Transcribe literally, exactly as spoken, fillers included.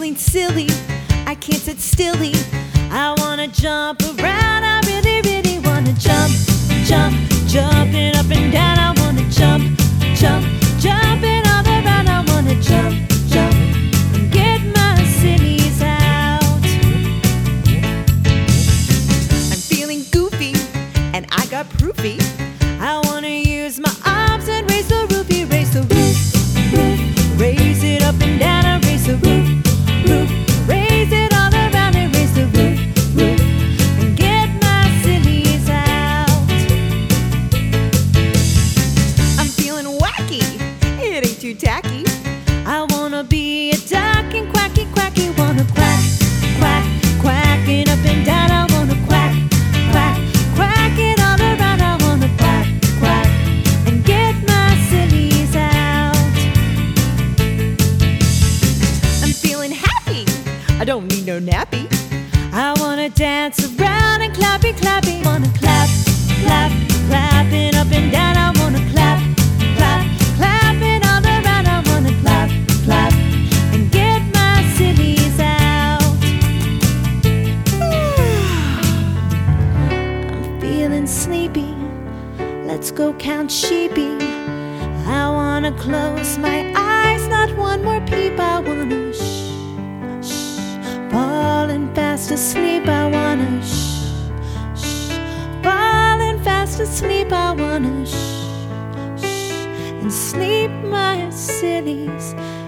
feeling silly, I can't sit stilly. I wanna jump around, I really, really wanna jump, jump, jumping up and down. I wanna jump, jump, jumping all around. I wanna jump, jump, and get my sillies out. I'm feeling goofy, and I got proofy. I wanna use my arms and raise the roofie, raise the roof, roof, raise it up and down. I raise the roof, roof, raise it all around and raise the roof, roof, and get my sillies out. I'm feeling wacky, it ain't too tacky. I wanna be a duck and quacky, quacky. Wanna quack, quack, quacking up and down. I wanna quack, quack, quack it all around. I wanna quack, quack, and get my sillies out. I'm feeling happy, I don't need no nappy. I wanna dance around and clappy, clappy. Wanna clap, clap, clapping up and down. I wanna clap, clap, clapping all around. I wanna clap, clap, and get my sillies out. I'm feeling sleepy, let's go count sheepy. I wanna close my eyes, not one more peep. I wanna shh, shh, falling fast asleep. I wanna shh, shh, falling fast asleep. I wanna shh, shh, and sleep my sillies